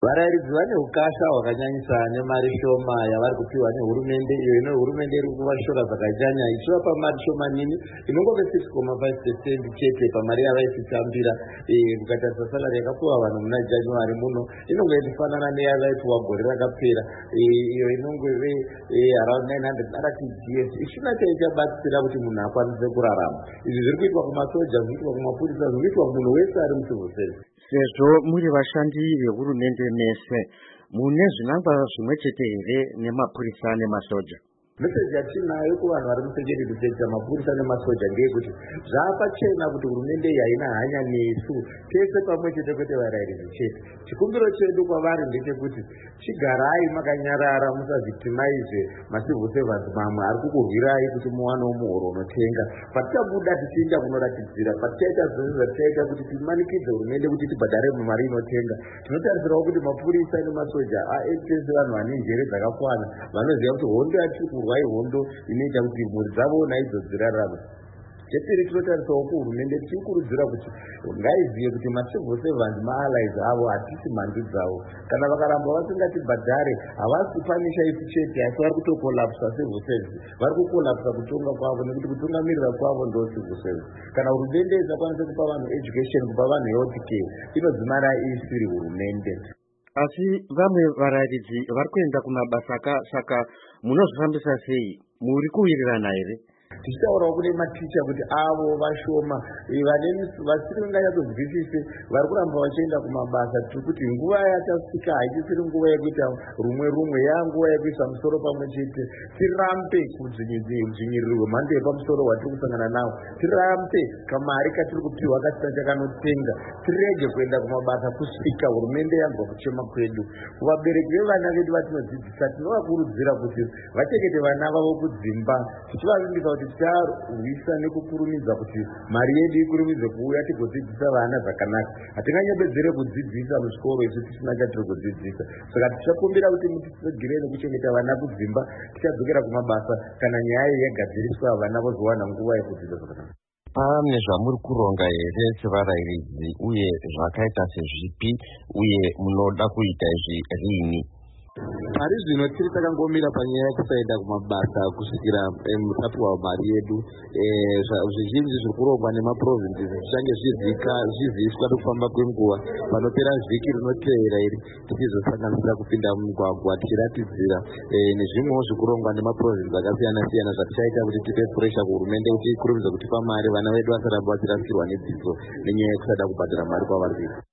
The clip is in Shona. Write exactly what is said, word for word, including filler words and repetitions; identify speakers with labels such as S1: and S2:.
S1: varairidzi vane ukasha hwakanyanyisa nemari shoma yavari kupiwa nehurumende, iyo ino hurumende iri kuvashora zvakanyanya ichivapa mari shomanini inongove six point five percent chete pamari yavaisitambira. Kukatarisa salari yakapiwa vanhu muna January muno inonge ichifanana neyavaipiwa gore rakapera, iyo inongove around nine hundred rtds. ichina chaichabatsira kuti munhu akwanise kurarama. Izvi zviri kuitwa kumasoja, zviri kuitwa kumapurisa, zviri kuitwa munhu wese ari mucivil service.
S2: Sezvo muri vashandi vehurumende mese, mune zvinangwa zvimwe chete here nemapurisa nemasoja?
S1: Meseji yatinayo kuvanhu vari musekendari sekta, mapurisa nemasoja ndeyekuti zvapachena kuti hurumende iyi haina hanya nesu tese pamwe chete kwete varairidzi chete. Chikumbiro chedu kwavari ndechekuti chigarai makanyarara, musavhictimize macivil servants mamwe ari kukurwirai kuti muwanewo muhoro unotenga. Patichabuda tichienda kunoratidzira, patichaita zvose zvatichaita kuti timanikidze hurumende kuti tibhadhare mari inotenga, tinotarisirawo kuti mapurisa nemasoja aite sevanhu vane njere dzakakwana, vanoziva kuti hondo yatiri kurwa hondo inoita kuti mhuri dzavo naidzo dzirarame. Chepiri tinotarisawo kuhurumende tichikurudzira kuti ngaizive kuti macivil servants maallies avo hatisi mhandu dzavo. Kana vakaramba vasingatibhadhare havasi panisha isu chete, asi vari kutokolapsa civil service, vari kukolapsa kutonga kwavo, nekuti kutungamirira kwavo ndo civil service. Kana hurumende isakwanisa kupa vanhu education, kupa vanhu health care, inodzimara isiri hurumende.
S2: Asi vamwe varairidzi vari kuenda kumabasa, saka munozvifambisa sei? Muri kuwirirana here?
S1: Tichitaurawo kune maticha kuti avo vashoma vasiri kunganyatsonzwisise vari kuramba vachienda kumabasa. Tiri kuti nguva yatasvika haichisiri nguva yekuita rumwe rumwe, yanguva yekuisa musoro pamwe chete. Tirambe kudzvinyirirwa rwemhando yepamusoro hwatiri kusangana nawo, tirambe kamari katiri kupiwa kasina chakanotenga, tirege kuenda kumabasa kusvika hurumende yanzwa kuchema kwedu. Kuvabereki vevana vedu vatinodzidzisa, tinovakurudzira kuti vachengete vana vavo kudzimba, tichivavimbisa kuti tichaurwisa nekukurumidza kuti mari yedu ikurumidze kuuya tigodzidzisa vana zvakanaka. Hatinganyebedzere kudzidzisa muzvikoro isu tisina chatiri kudzidzisa. Saka tichakumbira kuti mutisegere nekuchengeta vana kudzimba, tichadzokera kumabasa kana nyaya yagadziriswa vana vozowana nguva yekudzidza zvakanaka.
S3: Pane zvamuri kuronga here sevarairidzi, uye zvakaita sezvipi, uye munoda kuita izvi rini?
S1: Pari zvino tiri takangomira panyaya yekusaenda kumabasa kusvikira mutapiwa mari yedu. Zvizhinji zviri kurongwa nemaprovinces zvichange zviziviswa nekufamba kwenguva. Panopera vhiki rinoteera iri tichizosanganisira kupinda mumugwagwa tichiratidzira nezvimwewo zviri kurongwa nemaprovinces akasiyana siyana zvatichaita kuti tipe puresha kuhurumende kuti ikurumidze kutipa mari vana vedu vasaramba vachirasirwa nedzidzo nenyaya yekusada kubhadhara mari kwavari kuita.